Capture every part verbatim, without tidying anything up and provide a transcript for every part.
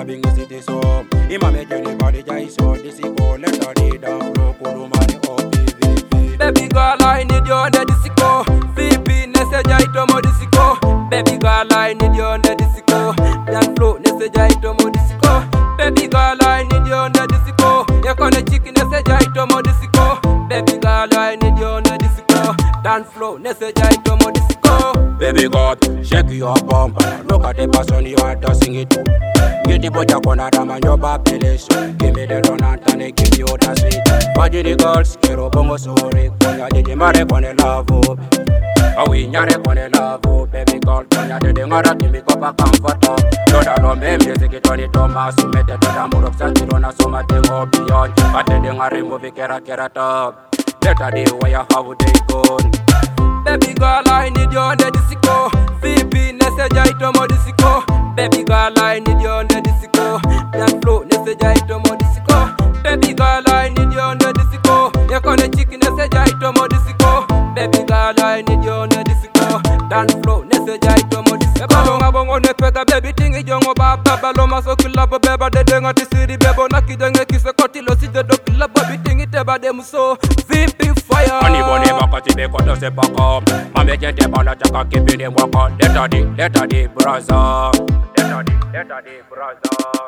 clubbing is it so. Imame juni body jai so disco. Let her lead down flow kulumani O P V V. Baby girl, I need you on the disco. V P neseja itomo disco. Baby girl, I need you on the disco. Dan flow neseja itomo disco. Baby girl, I need you on the disco. Yakone chiki neseja itomo disco. Baby girl, I need you on the disco. Dan flow neseja itomo disco. Baby girl, shake your bum. Look at the person you are dancing it to. Get the boja kona dama nyoba peleso. Give me the run and tane give you the sweet. Baji the girls, kero bongo sore. Konya didi mare kone lavo. Awi nyare kone lavo. Baby girl, konya didi ngara kimi kopa comforto. Doda no me music it on it on my sumete. Doda murok santirona soma tengo beyond. Ate de ngari movie kera kera top. Better day where you have they gone. Baby girl, I need you on the disco. V P neseja itomo disco. Baby girl, I need you on the disco. Dan flow neseja itomo disco. Baby girl, I need you on the disco. Yakone chiki neseja itomo disco. Baby girl, I need you on the disco. Dan flow neseja itomo disco. Balonga bongo nepeka baby tingi jongo baba. Baloma so kilabo beba de denga tisiri bebo na kidenge kise koti lo si de do kilabo bitingi teba de muso. V P fire. Ani bone bakati be koto se pako. Mame jete bala chaka kebi de wako. Leta di, leta di brother. Leta di, leta di brother.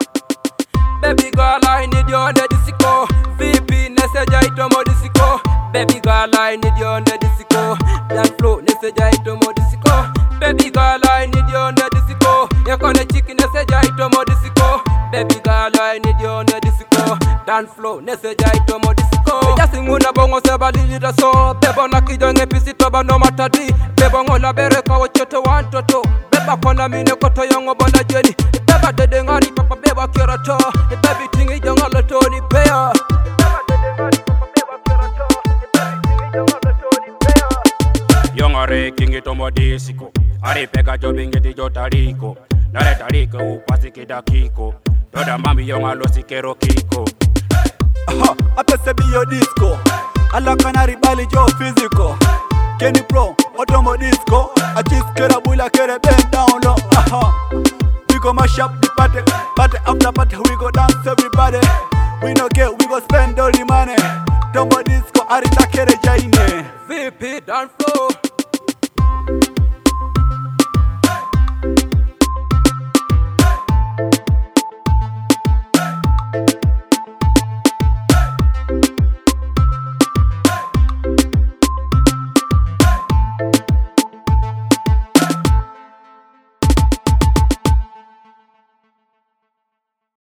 Baby girl, I need you on the disco. V P neseja itomo disco. Baby girl, I need you on the disco. Dan flow neseja itomo disco. Baby girl, I need you on the disco. Yakone chiki neseja itomo disco. Baby girl, I need you on the disco. Dan flow neseja itomo disco. Just nguna bongo seba lilita so. Bebo na kijonge pisi toba no matadi. Bebo ngola bereka wachoto wantoto. Beba kona mine koto yongo bona jeni. Beba dede ngani papa beba kirato. Baby tingi jonga lotoni pea. Beba dede ngani papa beba kirato. Baby tingi jonga lotoni pea. Yongare kingi tomo disco. Ari peka jobingi di jotariko. Nare tariko upasi kidakiko. Doda mami yonga losi kero kiko. Aha, apese biyo disco. Alaka na ribali jo physical. Kenny Pro, Otomo disco. Achis kera bula kere bend down low. Aha. We go mash up the party. Party after party we go dance everybody. We no get, we go spend all the money. Otomo disco, arita kere jaine. V P Dan flow.